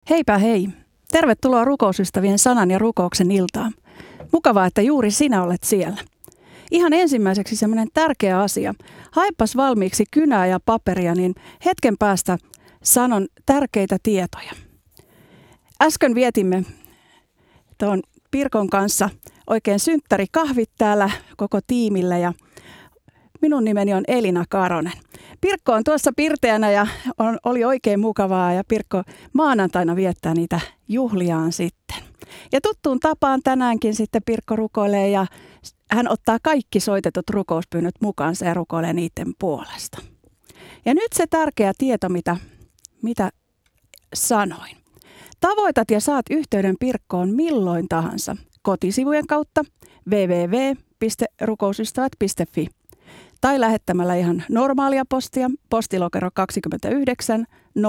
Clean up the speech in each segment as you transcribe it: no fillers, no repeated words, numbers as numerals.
Heipä hei! Tervetuloa rukousystävien sanan ja rukouksen iltaan. Mukavaa, että juuri sinä olet siellä. Ihan ensimmäiseksi semmoinen tärkeä asia. Haepas valmiiksi kynää ja paperia, niin hetken päästä sanon tärkeitä tietoja. Äsken vietimme tuon Pirkon kanssa oikein synttärikahvit täällä koko tiimillä ja minun nimeni on Elina Karonen. Pirkko on tuossa pirteänä ja oli oikein mukavaa ja Pirkko maanantaina viettää niitä juhliaan sitten. Ja tuttuun tapaan tänäänkin sitten Pirkko rukoilee ja hän ottaa kaikki soitetut rukouspyynnöt mukaansa ja rukoilee niiden puolesta. Ja nyt se tärkeä tieto, mitä sanoin. Tavoitat ja saat yhteyden Pirkkoon milloin tahansa kotisivujen kautta www.rukousystävät.fi tai lähettämällä ihan normaalia postia, postilokero 29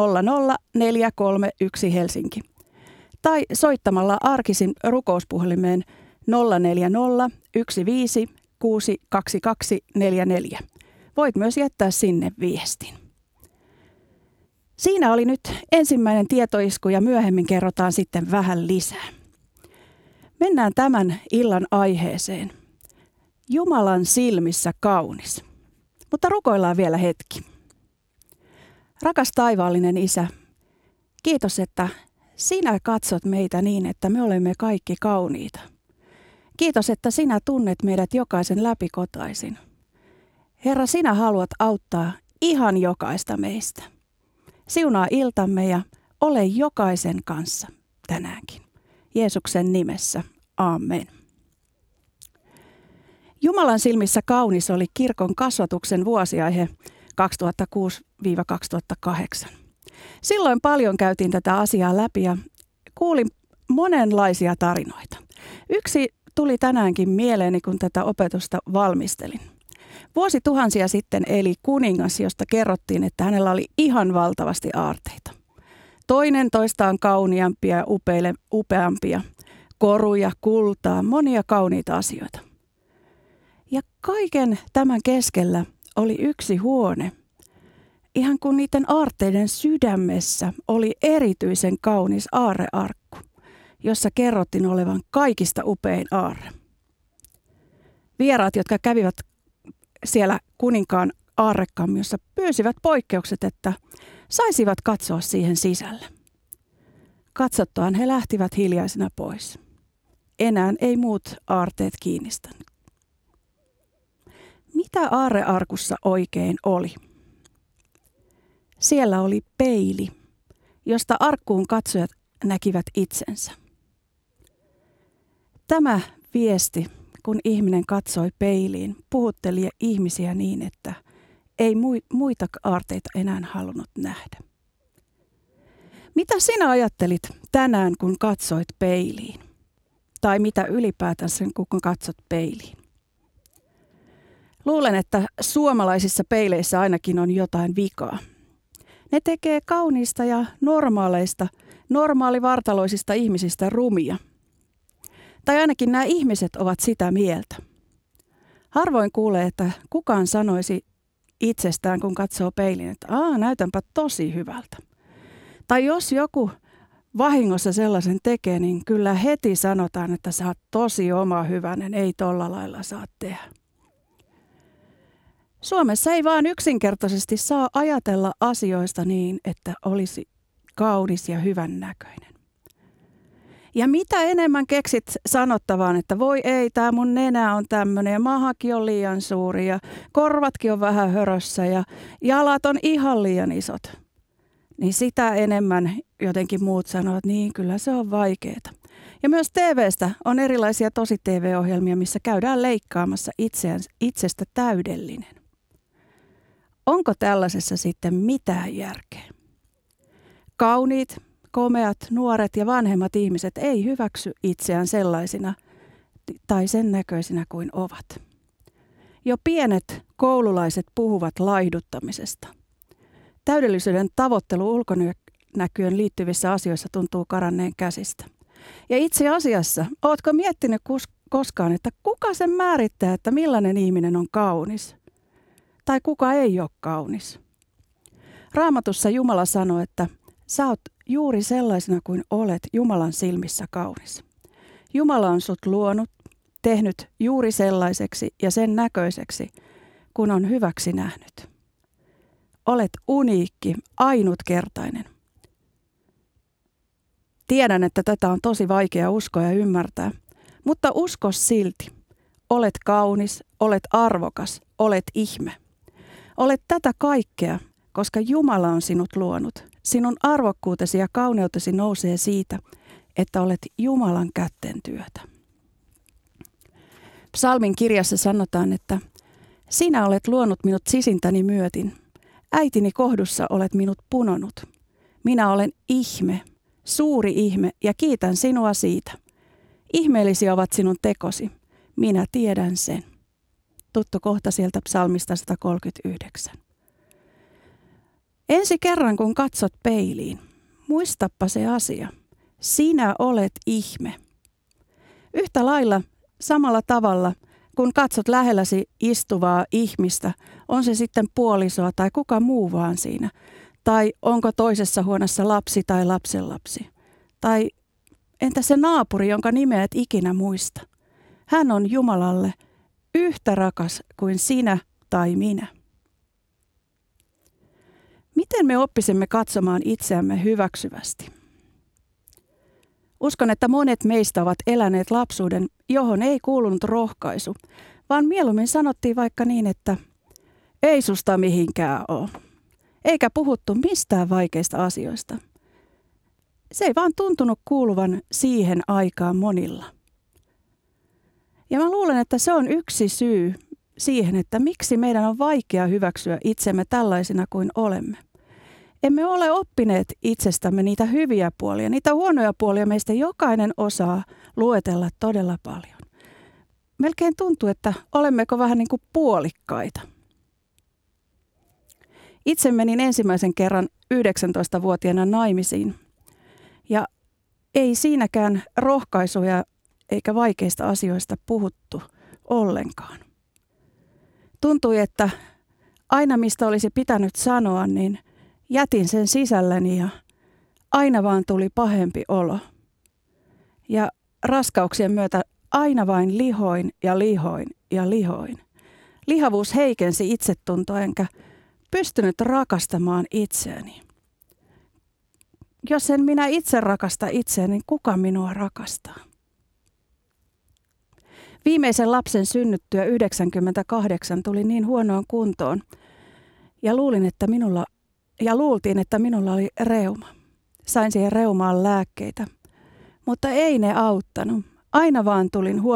00431 Helsinki. Tai soittamalla arkisin rukouspuhelimeen 040 15 622 44. Voit myös jättää sinne viestin. Siinä oli nyt ensimmäinen tietoisku ja myöhemmin kerrotaan sitten vähän lisää. Mennään tämän illan aiheeseen. Jumalan silmissä kaunis. Mutta rukoillaan vielä hetki. Rakas taivaallinen Isä, kiitos, että sinä katsot meitä niin, että me olemme kaikki kauniita. Kiitos, että sinä tunnet meidät jokaisen läpikotaisin. Herra, sinä haluat auttaa ihan jokaista meistä. Siunaa iltamme ja ole jokaisen kanssa tänäänkin. Jeesuksen nimessä. Amen. Jumalan silmissä kaunis oli kirkon kasvatuksen vuosiaihe 2006-2008. Silloin paljon käytiin tätä asiaa läpi ja kuulin monenlaisia tarinoita. Yksi tuli tänäänkin mieleeni, kun tätä opetusta valmistelin. Vuosituhansia sitten eli kuningas, josta kerrottiin, että hänellä oli ihan valtavasti aarteita. Toinen toistaan kauniampia ja upeampia, koruja, kultaa, monia kauniita asioita. Ja kaiken tämän keskellä oli yksi huone. Ihan kuin niiden aarteiden sydämessä oli erityisen kaunis aarrearkku, jossa kerrottiin olevan kaikista upein aarre. Vieraat, jotka kävivät siellä kuninkaan aarrekammiossa, pyysivät poikkeukset, että saisivat katsoa siihen sisälle. Katsottuaan he lähtivät hiljaisena pois. Enää ei muut aarteet kiinnistänyt. Mitä aarrearkussa oikein oli? Siellä oli peili, josta arkkuun katsojat näkivät itsensä. Tämä viesti, kun ihminen katsoi peiliin, puhutteli ihmisiä niin, että ei muita aarteita enää halunnut nähdä. Mitä sinä ajattelit tänään, kun katsoit peiliin? Tai mitä ylipäätänsä, kun katsot peiliin? Luulen, että suomalaisissa peileissä ainakin on jotain vikaa. Ne tekee kauniista ja normaalivartaloisista ihmisistä rumia. Tai ainakin nämä ihmiset ovat sitä mieltä. Harvoin kuulee, että kukaan sanoisi itsestään, kun katsoo peiliin, että näytänpä tosi hyvältä. Tai jos joku vahingossa sellaisen tekee, niin kyllä heti sanotaan, että sä oot tosi oma hyvänen, ei tolla lailla saa tehdä. Suomessa ei vaan yksinkertaisesti saa ajatella asioista niin, että olisi kaunis ja hyvän näköinen. Ja mitä enemmän keksit sanottavaan, että voi ei, tämä mun nenä on tämmöinen ja mahakin on liian suuri ja korvatkin on vähän hörössä ja jalat on ihan liian isot. Niin sitä enemmän jotenkin muut sanoo, että niin kyllä se on vaikeaa. Ja myös TV:stä on erilaisia tosi-TV-ohjelmia, missä käydään leikkaamassa itsestä täydellinen. Onko tällaisessa sitten mitään järkeä? Kauniit, komeat, nuoret ja vanhemmat ihmiset ei hyväksy itseään sellaisina tai sen näköisinä kuin ovat. Jo pienet koululaiset puhuvat laihduttamisesta. Täydellisyyden tavoittelu ulkonäköön liittyvissä asioissa tuntuu karanneen käsistä. Ja itse asiassa, ootko miettinyt koskaan, että kuka sen määrittää, että millainen ihminen on kaunis? Tai kuka ei ole kaunis? Raamatussa Jumala sanoi, että sä oot juuri sellaisena kuin olet Jumalan silmissä kaunis. Jumala on sut luonut, tehnyt juuri sellaiseksi ja sen näköiseksi, kun on hyväksi nähnyt. Olet uniikki, ainutkertainen. Tiedän, että tätä on tosi vaikea uskoa ja ymmärtää, mutta usko silti. Olet kaunis, olet arvokas, olet ihme. Olet tätä kaikkea, koska Jumala on sinut luonut. Sinun arvokkuutesi ja kauneutesi nousee siitä, että olet Jumalan kätten työtä. Psalmin kirjassa sanotaan, että sinä olet luonut minut sisintäni myötin. Äitini kohdussa olet minut punonut. Minä olen ihme, suuri ihme ja kiitän sinua siitä. Ihmeellisiä ovat sinun tekosi. Minä tiedän sen. Tuttu kohta sieltä psalmista 139. Ensi kerran kun katsot peiliin, muistappa se asia. Sinä olet ihme. Yhtä lailla samalla tavalla, kun katsot lähelläsi istuvaa ihmistä, on se sitten puolisoa tai kuka muu vaan siinä, tai onko toisessa huoneessa lapsi tai lapsenlapsi, tai entä se naapuri, jonka nimeä et ikinä muista. Hän on Jumalalle yhtä rakas kuin sinä tai minä. Miten me oppisimme katsomaan itseämme hyväksyvästi? Uskon, että monet meistä ovat eläneet lapsuuden, johon ei kuulunut rohkaisu, vaan mieluummin sanottiin vaikka niin, että ei susta mihinkään ole. Eikä puhuttu mistään vaikeista asioista. Se ei vaan tuntunut kuuluvan siihen aikaan monilla. Ja mä luulen, että se on yksi syy siihen, että miksi meidän on vaikea hyväksyä itsemme tällaisina kuin olemme. Emme ole oppineet itsestämme niitä hyviä puolia, niitä huonoja puolia meistä jokainen osaa luetella todella paljon. Melkein tuntuu, että olemmeko vähän niin kuin puolikkaita. Itse menin ensimmäisen kerran 19-vuotiaana naimisiin ja ei siinäkään rohkaisuja eikä vaikeista asioista puhuttu ollenkaan. Tuntui, että aina mistä olisi pitänyt sanoa, niin jätin sen sisälläni ja aina vaan tuli pahempi olo. Ja raskauksien myötä aina vain lihoin ja lihoin ja lihoin. Lihavuus heikensi itsetuntoa enkä pystynyt rakastamaan itseäni. Jos en minä itse rakasta itseäni, niin kuka minua rakastaa? Viimeisen lapsen synnyttyä 98 tuli niin huonoon kuntoon ja luultiin, että minulla oli reuma. Sain siihen reumaan lääkkeitä, mutta ei ne auttanut. Aina vaan tulin